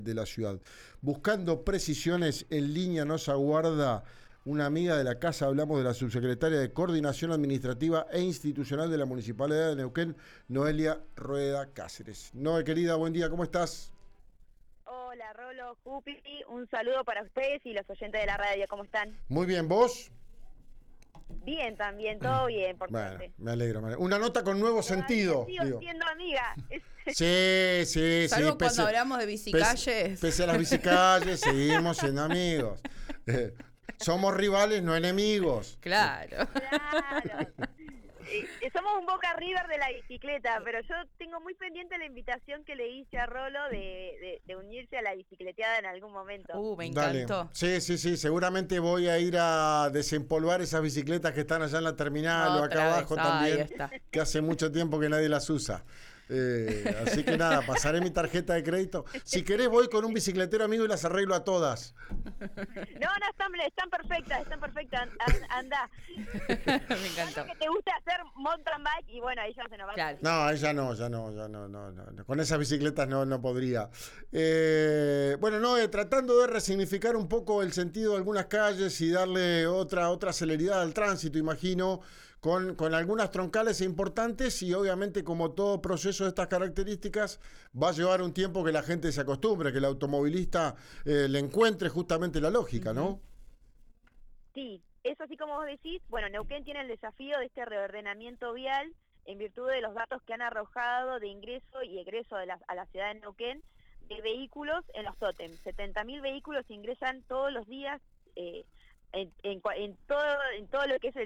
de la ciudad. Buscando precisiones, en línea nos aguarda una amiga de la casa. Hablamos de la subsecretaria de Coordinación Administrativa e Institucional de la Municipalidad de Neuquén, Noelia Rueda Cáceres. Noe, querida, buen día, ¿cómo estás? Hola, Rolo, Jupi, un saludo para ustedes y los oyentes de la radio, ¿cómo están? Muy bien, ¿vos? Bien también, todo bien, por Bueno, suerte. me alegro. Una nota con nuevo Todavía sentido, sigo digo. siendo amiga. Sí, sí, Salvo sí. cuando hablamos de bicicalles. Pese a las bicicalles, seguimos siendo amigos. Somos rivales, no enemigos. Claro. Claro. Somos un Boca River de la bicicleta, pero yo tengo muy pendiente la invitación que le hice a Rolo de unirse a la bicicleteada en algún momento. Me Dale. encantó. Sí, sí, sí. Seguramente voy a ir a desempolvar esas bicicletas que están allá en la terminal o acá Otra vez, abajo ahí también, está. que hace mucho tiempo que nadie las usa. Así que nada, pasaré mi tarjeta de crédito. Si querés voy con un bicicletero amigo y las arreglo a todas. No, están perfectas, anda. Me encantó. Que te gusta hacer mountain bike y bueno, ahí ya se nos va. Claro. No, ella no, ya no. Con esas bicicletas no podría. Bueno, no, tratando de resignificar un poco el sentido de algunas calles y darle otra celeridad al tránsito, imagino, con algunas troncales importantes, y obviamente, como todo proceso de estas características, va a llevar un tiempo que la gente se acostumbre, que el automovilista le encuentre justamente la lógica, ¿no? Sí, eso así como vos decís, bueno, Neuquén tiene el desafío de este reordenamiento vial en virtud de los datos que han arrojado de ingreso y egreso a la ciudad de Neuquén de vehículos en los tótems. 70.000 vehículos ingresan todos los días en todo lo que es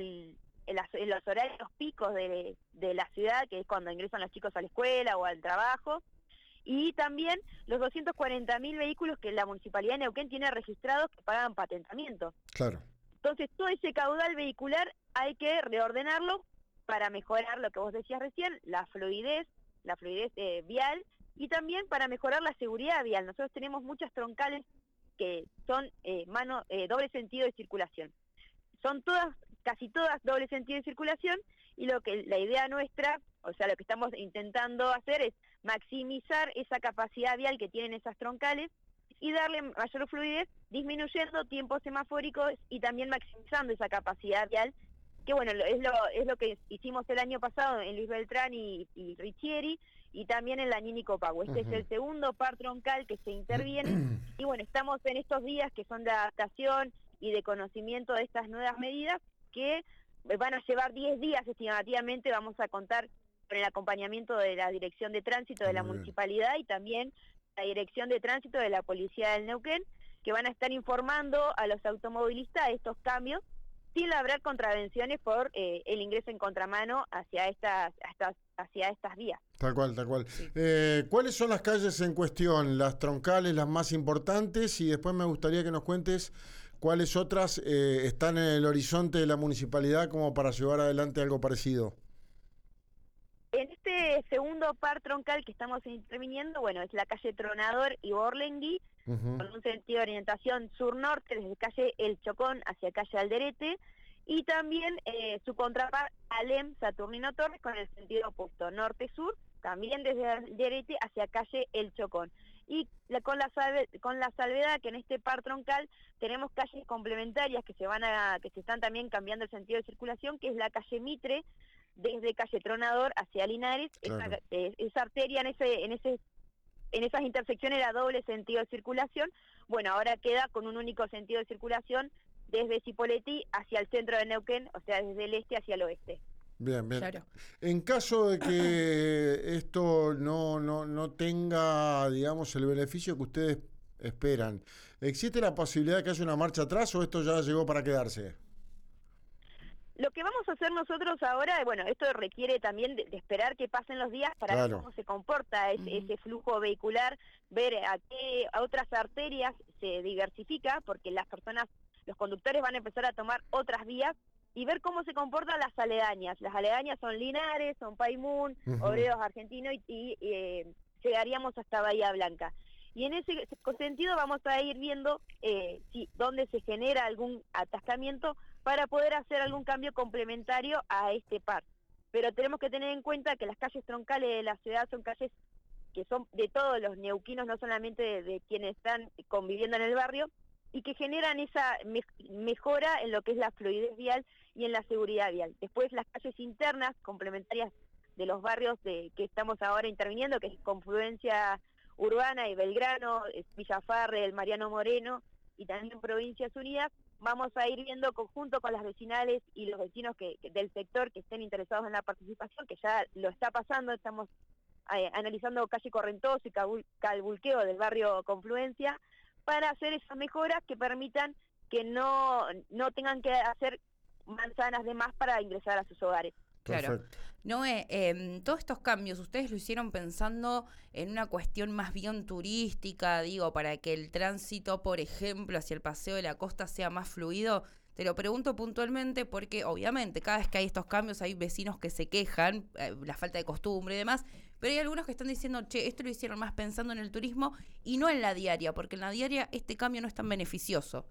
en los horarios picos de la ciudad, que es cuando ingresan los chicos a la escuela o al trabajo. Y también los 240.000 vehículos que la Municipalidad de Neuquén tiene registrados que pagan patentamiento. Claro. Entonces, todo ese caudal vehicular hay que reordenarlo para mejorar lo que vos decías recién, la fluidez vial, y también para mejorar la seguridad vial. Nosotros tenemos muchas troncales que son doble sentido de circulación. Son casi todas doble sentido de circulación, y la idea nuestra, o sea, lo que estamos intentando hacer es maximizar esa capacidad vial que tienen esas troncales y darle mayor fluidez, disminuyendo tiempos semafóricos y también maximizando esa capacidad vial, que bueno, es lo que hicimos el año pasado en Luis Beltrán y Riccieri, y también en la Nini Copago. Este es el segundo par troncal que se interviene, y bueno, estamos en estos días que son de adaptación y de conocimiento de estas nuevas medidas, que van a llevar 10 días estimativamente. Vamos a contar con el acompañamiento de la Dirección de Tránsito de la Municipalidad y también la Dirección de Tránsito de la Policía del Neuquén, que van a estar informando a los automovilistas de estos cambios, sin labrar contravenciones por el ingreso en contramano hacia estas vías. Tal cual, tal cual. Sí. ¿Cuáles son las calles en cuestión? Las troncales, las más importantes, y después me gustaría que nos cuentes cuáles otras están en el horizonte de la municipalidad como para llevar adelante algo parecido. En este segundo par troncal que estamos interviniendo, bueno, es la calle Tronador y Borlengui, con un sentido de orientación sur-norte, desde calle El Chocón hacia calle Alderete, y también su contraparte Alem Saturnino Torres con el sentido opuesto, norte-sur, también desde Alderete hacia calle El Chocón. Y con la salvedad que en este par troncal tenemos calles complementarias que se están también cambiando el sentido de circulación, que es la calle Mitre, desde calle Tronador hacia Linares. Claro. Esa arteria en esas intersecciones era doble sentido de circulación. Bueno, ahora queda con un único sentido de circulación desde Cipolletti hacia el centro de Neuquén, o sea, desde el este hacia el oeste. Bien, bien. Claro. En caso de que esto no tenga, digamos, el beneficio que ustedes esperan, ¿existe la posibilidad de que haya una marcha atrás o esto ya llegó para quedarse? Lo que vamos a hacer nosotros ahora, bueno, esto requiere también de esperar que pasen los días para ver cómo se comporta ese flujo vehicular, ver a otras arterias se diversifica, porque los conductores van a empezar a tomar otras vías, y ver cómo se comportan las aledañas. Las aledañas son Linares, son Paimún, Obreros Argentinos, y llegaríamos hasta Bahía Blanca. Y en ese sentido vamos a ir viendo dónde se genera algún atascamiento para poder hacer algún cambio complementario a este par. Pero tenemos que tener en cuenta que las calles troncales de la ciudad son calles que son de todos los neuquinos, no solamente de quienes están conviviendo en el barrio, y que generan esa mejora en lo que es la fluidez vial y en la seguridad vial. Después las calles internas, complementarias de los barrios que estamos ahora interviniendo, que es Confluencia Urbana y Belgrano, Villafarre, el Mariano Moreno, y también Provincias Unidas, vamos a ir viendo conjunto con las vecinales y los vecinos del sector que estén interesados en la participación, que ya lo está pasando, estamos analizando calle Correntoso y Calbuqueo del barrio Confluencia, para hacer esas mejoras que permitan que no tengan que hacer manzanas de más para ingresar a sus hogares. Claro. Noé, todos estos cambios, ¿ustedes lo hicieron pensando en una cuestión más bien turística, digo, para que el tránsito, por ejemplo, hacia el Paseo de la Costa sea más fluido? Te lo pregunto puntualmente porque, obviamente, cada vez que hay estos cambios hay vecinos que se quejan, la falta de costumbre y demás, pero hay algunos que están diciendo, che, esto lo hicieron más pensando en el turismo y no en la diaria, porque en la diaria este cambio no es tan beneficioso.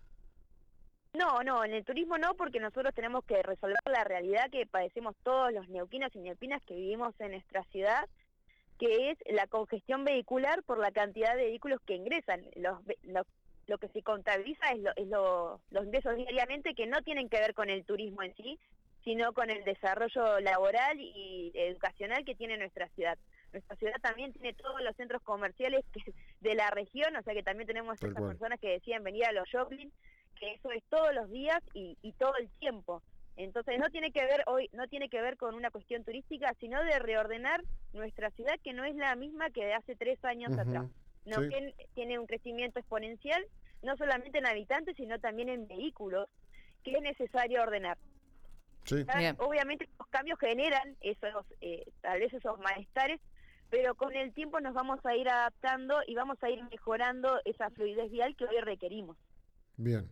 No, en el turismo no, porque nosotros tenemos que resolver la realidad que padecemos todos los neuquinos y neuquinas que vivimos en nuestra ciudad, que es la congestión vehicular por la cantidad de vehículos que ingresan. Lo que se contabiliza es los ingresos diariamente, que no tienen que ver con el turismo en sí, sino con el desarrollo laboral y educacional que tiene nuestra ciudad. Nuestra ciudad también tiene todos los centros comerciales de la región, o sea que también tenemos estas personas que decían venir a los shopping, que eso es todos los días y todo el tiempo. Entonces no tiene que ver con una cuestión turística, sino de reordenar nuestra ciudad, que no es la misma que de hace 3 años atrás. Neuquén tiene un crecimiento exponencial, no solamente en habitantes, sino también en vehículos, que es necesario ordenar. Sí. Obviamente los cambios generan tal vez esos malestares, pero con el tiempo nos vamos a ir adaptando y vamos a ir mejorando esa fluidez vial que hoy requerimos. Bien.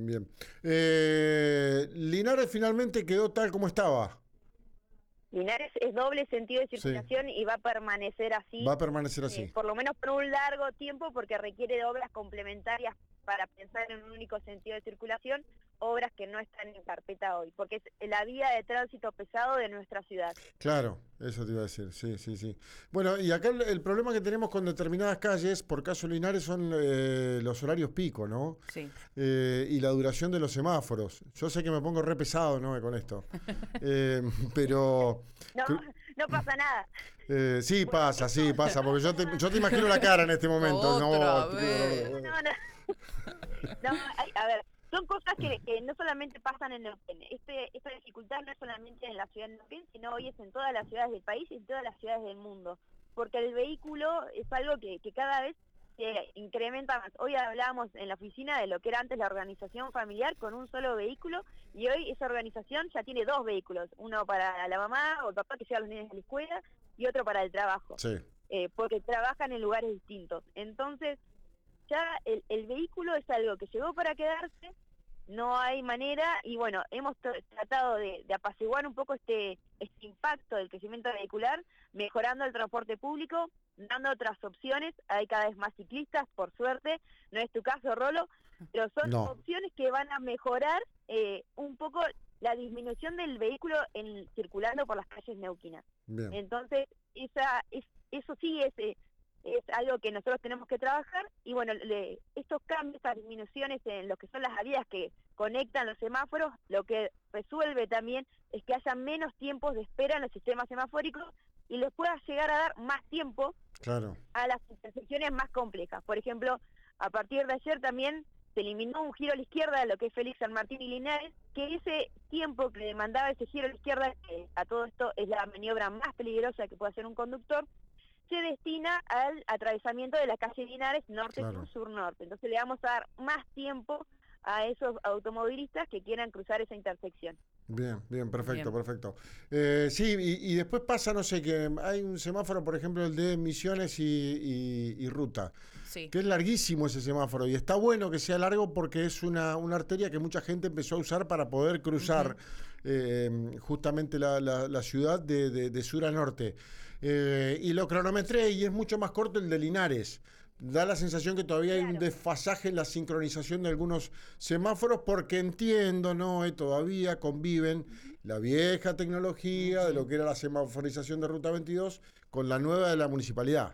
Linares finalmente quedó tal como estaba. Linares es doble sentido de circulación y va a permanecer así. Por lo menos por un largo tiempo, porque requiere de obras complementarias para pensar en un único sentido de circulación, obras que no están en carpeta hoy, porque es la vía de tránsito pesado de nuestra ciudad. Claro, eso te iba a decir, sí. Bueno, y acá el problema que tenemos con determinadas calles, por caso Linares, son los horarios pico, ¿no? Sí. Y la duración de los semáforos. Yo sé que me pongo re pesado, ¿no? Con esto. Pero... No pasa nada. Sí pasa, porque yo te imagino la cara en este momento. A ver, son cosas que no solamente pasan en Neuquén. Esta dificultad no es solamente en la ciudad de Neuquén, sino hoy es en todas las ciudades del país y en todas las ciudades del mundo. Porque el vehículo es algo que cada vez se incrementa más. Hoy hablábamos en la oficina de lo que era antes la organización familiar con un solo vehículo, y hoy esa organización ya tiene 2 vehículos, uno para la mamá o el papá que lleva a los niños a la escuela y otro para el trabajo, porque trabajan en lugares distintos. Entonces ya el vehículo es algo que llegó para quedarse, no hay manera, y bueno, hemos tratado de apaciguar un poco este impacto del crecimiento vehicular, mejorando el transporte público, dando otras opciones. Hay cada vez más ciclistas, por suerte, no es tu caso, Rolo, pero son opciones que van a mejorar un poco la disminución del vehículo circulando por las calles neuquinas. Bien. Entonces, eso sí es algo que nosotros tenemos que trabajar, y bueno, estos cambios, estas disminuciones en lo que son las avenidas que conectan los semáforos, lo que resuelve también es que haya menos tiempos de espera en los sistemas semafóricos y les pueda llegar a dar más tiempo a las intersecciones más complejas. Por ejemplo, a partir de ayer también se eliminó un giro a la izquierda de lo que es Félix San Martín y Linares, que ese tiempo que demandaba ese giro a la izquierda, que a todo esto es la maniobra más peligrosa que puede hacer un conductor, se destina al atravesamiento de la calle Linares norte-sur, sur-norte. Entonces le vamos a dar más tiempo a esos automovilistas que quieran cruzar esa intersección. Bien, perfecto. Sí, y después pasa, no sé, que hay un semáforo, por ejemplo, el de Misiones y Ruta, que es larguísimo ese semáforo, y está bueno que sea largo porque es una arteria que mucha gente empezó a usar para poder cruzar justamente la ciudad de sur a norte. Y lo cronometré y es mucho más corto el de Linares, da la sensación que todavía hay un Claro. desfasaje en la sincronización de algunos semáforos, porque entiendo, ¿no? Todavía conviven la vieja tecnología de lo que era la semaforización de Ruta 22 con la nueva de la municipalidad.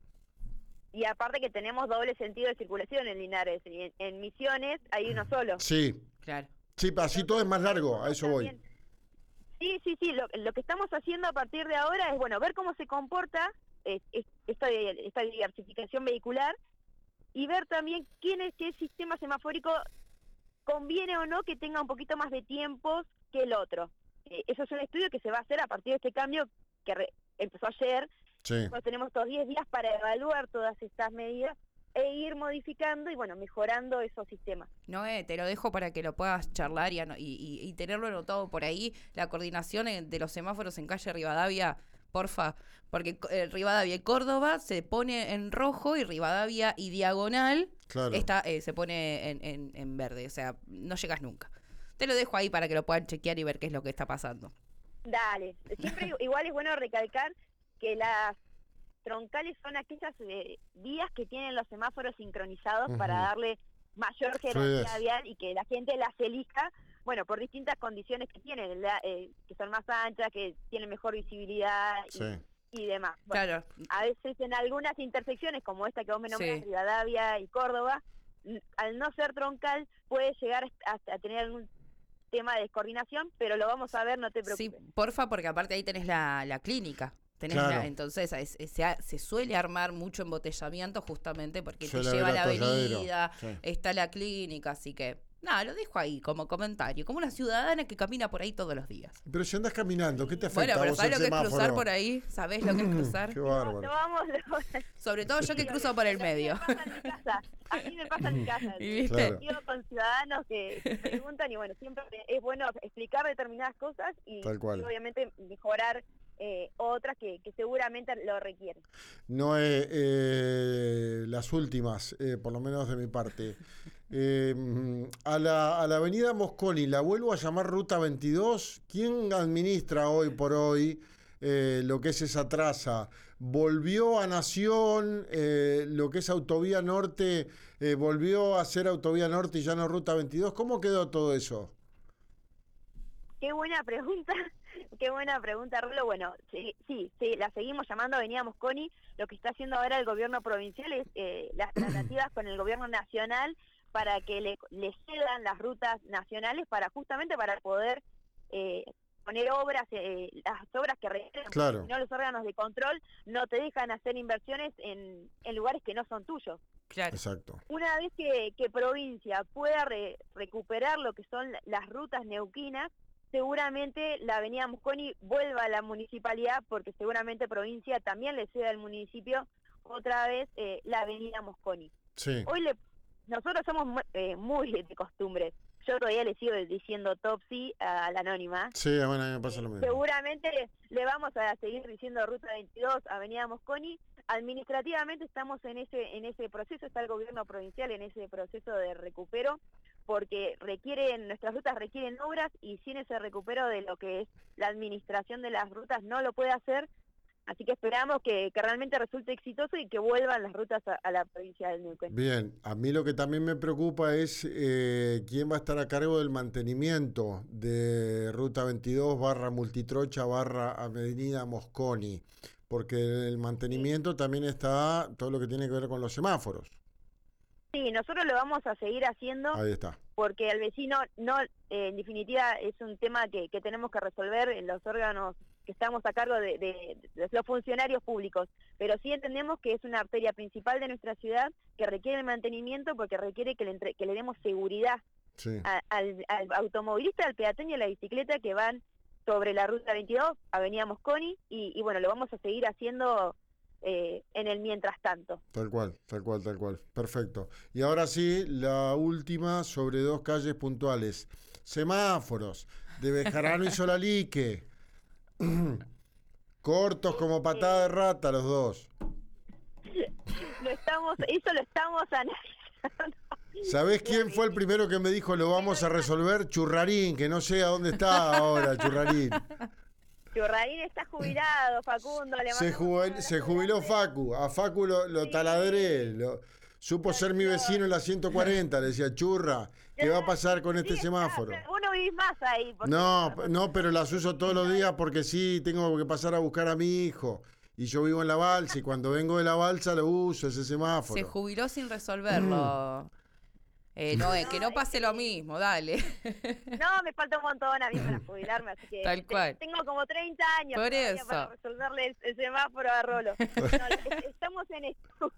Y aparte que tenemos doble sentido de circulación en Linares. Y en Misiones hay uno solo. Sí, Claro. sí, así todo es más largo, a eso voy. También. Sí. Lo que estamos haciendo a partir de ahora es, bueno, ver cómo se comporta esta diversificación vehicular y ver también qué sistema semafórico conviene o no que tenga un poquito más de tiempos que el otro. Eso es un estudio que se va a hacer a partir de este cambio que empezó ayer. Sí. Nosotros tenemos estos 10 días para evaluar todas estas medidas e ir modificando y, bueno, mejorando esos sistemas. Noé, te lo dejo para que lo puedas charlar y tenerlo anotado por ahí, la coordinación de los semáforos en calle Rivadavia, porfa, porque Rivadavia y Córdoba se pone en rojo y Rivadavia y Diagonal Claro. se pone en verde, o sea, no llegas nunca. Te lo dejo ahí para que lo puedan chequear y ver qué es lo que está pasando. Dale. Siempre igual es bueno recalcar que las troncales son aquellas vías que tienen los semáforos sincronizados para darle mayor jerarquía vial y que la gente las elija, bueno, por distintas condiciones que tienen, que son más anchas, que tienen mejor visibilidad y demás. Bueno, Claro. a veces en algunas intersecciones, como esta que vos me nombrás, Rivadavia y Córdoba, al no ser troncal, puede llegar a tener algún tema de descoordinación, pero lo vamos a ver, no te preocupes. Sí, porfa, porque aparte ahí tenés la clínica. Claro. Entonces se suele armar mucho embotellamiento justamente porque te Suele lleva a haber la atolladero. avenida, Sí. está la clínica, así que nada, lo dejo ahí como comentario, como una ciudadana que camina por ahí todos los días. Pero si andas caminando, ¿qué te afecta Bueno, a pero vos ¿sabés el lo que es semáforo? cruzar por ahí? ¿Sabés lo que es cruzar? Qué bárbaro. No vamos, Sobre todo yo que cruzo por el medio. A mí me pasa en mi casa. ¿Y viste? Claro. Yo con ciudadanos que preguntan y, bueno, siempre es bueno explicar determinadas cosas y Tal cual. obviamente mejorar otras que seguramente lo requieren. No, las últimas, por lo menos de mi parte. A la avenida Mosconi, ¿la vuelvo a llamar Ruta 22? ¿Quién administra hoy por hoy lo que es esa traza? ¿Volvió a Nación? ¿Lo que es Autovía Norte volvió a ser Autovía Norte y ya no Ruta 22? ¿Cómo quedó todo eso? Qué buena pregunta. Qué buena pregunta, Rulo. Bueno, sí, la seguimos llamando Avenida Mosconi. Lo que está haciendo ahora el gobierno provincial es las tratativas con el gobierno nacional para que le cedan las rutas nacionales justamente para poder poner obras, las obras que requieren. Claro. Si no, los órganos de control no te dejan hacer inversiones en lugares que no son tuyos. Claro. Exacto. Una vez que provincia pueda recuperar lo que son las rutas neuquinas, seguramente la avenida Mosconi vuelva a la municipalidad, porque seguramente provincia también le ceda al municipio otra vez la avenida Mosconi. Sí. Hoy nosotros somos muy de costumbre. Yo todavía le sigo diciendo Topsy a la anónima. Sí, bueno, a mí me pasa lo mismo. Seguramente le vamos a seguir diciendo Ruta 22, Avenida Mosconi. Administrativamente estamos en ese proceso, está el gobierno provincial en ese proceso de recupero, porque nuestras rutas requieren obras y sin ese recupero de lo que es la administración de las rutas no lo puede hacer. Así que esperamos que realmente resulte exitoso y que vuelvan las rutas a la provincia del Neuquén. Bien, a mí lo que también me preocupa es quién va a estar a cargo del mantenimiento de Ruta 22 / Multitrocha / Avenida Mosconi, porque el mantenimiento también está todo lo que tiene que ver con los semáforos. Sí, nosotros lo vamos a seguir haciendo. Ahí está. Porque al vecino en definitiva es un tema que tenemos que resolver en los órganos que estamos a cargo de los funcionarios públicos, pero sí entendemos que es una arteria principal de nuestra ciudad que requiere el mantenimiento porque requiere que le demos seguridad al automovilista, al peatón y a la bicicleta que van sobre la Ruta 22, Avenida Mosconi, y bueno, lo vamos a seguir haciendo en el mientras tanto. Tal cual. Perfecto. Y ahora sí, la última sobre dos calles puntuales. Semáforos de Bejarano y Solalique. Cortos como patada de rata los dos. Eso lo estamos analizando. ¿Sabés quién fue el primero que me dijo lo vamos a resolver? Churrarín, que no sé a dónde está ahora, Churrarín. Churraín está jubilado, Facundo. Le mando un abrazo Se jubiló grande. Facu. A Facu lo Sí. taladré. Supo ser mi vecino en la 140. Le decía, churra, ¿qué va a pasar con este Sí, semáforo? vos no vivís más ahí. porque- No, pero las uso todos los días porque sí, tengo que pasar a buscar a mi hijo. Y yo vivo en la balsa y cuando vengo de la balsa lo uso, ese Se semáforo. jubiló sin resolverlo. Noé, que no pase lo mismo, dale. No, me falta un montón a mí para jubilarme, así que Tal cual. tengo como 30 años Por todavía eso. para resolverle el semáforo a Rolo. No, estamos en esto.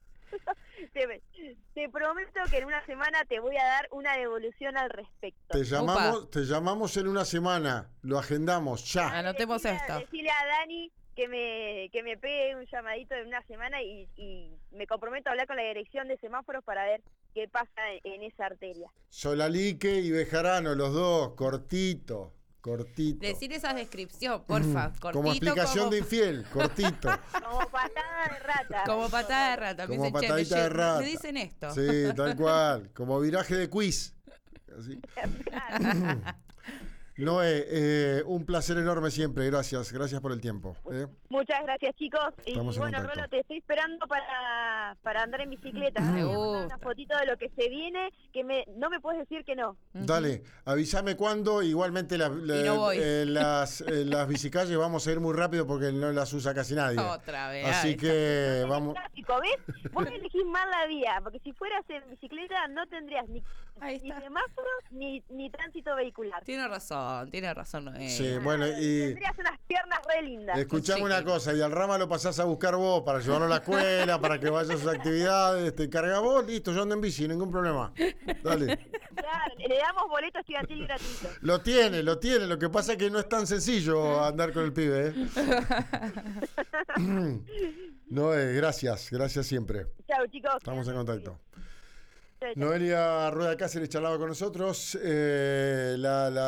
Te prometo que en una semana te voy a dar una devolución al respecto. Te llamamos en una semana, lo agendamos ya. Anotemos esto. Decirle a Dani que me pegue un llamadito en una semana y me comprometo a hablar con la dirección de semáforos para ver qué pasa en esa arteria. Solalique y Bejarano, los dos, cortito. Decir esa descripción, porfa. Cortito, Como explicación como, de infiel, cortito. Como patada de rata. como patada de rata. Me Como dicen, che, patadita de rata. me dicen esto. Sí, tal cual. Como viraje de quiz. Así. Noé, un placer enorme siempre. Gracias por el tiempo. Muchas gracias, chicos. Y Estamos en bueno, contacto. Rolo, te estoy esperando para andar en bicicleta. Me Te voy a mandar gusta. una fotito de lo que se viene, que no me puedes decir que no. Dale, avísame cuándo. Igualmente Y no voy. las bicicalles vamos a ir muy rápido porque no las usa casi nadie. Otra vez. Así ahí está. que vamos. Tráfico, ¿ves? Vos elegís mal la vía, porque si fueras en bicicleta no tendrías ni Está. semáforos ni tránsito vehicular. Tiene razón, Noé. Sí, bueno, y Tendrías unas piernas re lindas. escuchame Sí. una cosa, y al Rama lo pasás a buscar vos para llevarlo a la escuela, para que vaya a sus actividades, te carga vos, listo, yo ando en bici, ningún problema. Dale. Claro, le damos boleto estudiantil gratuito. Lo tiene, lo que pasa es que no es tan sencillo andar con el pibe, Noé, gracias siempre. Chao, chicos. Estamos en contacto. Chau, chau. Noelia Rueda Cáceres charlaba con nosotros.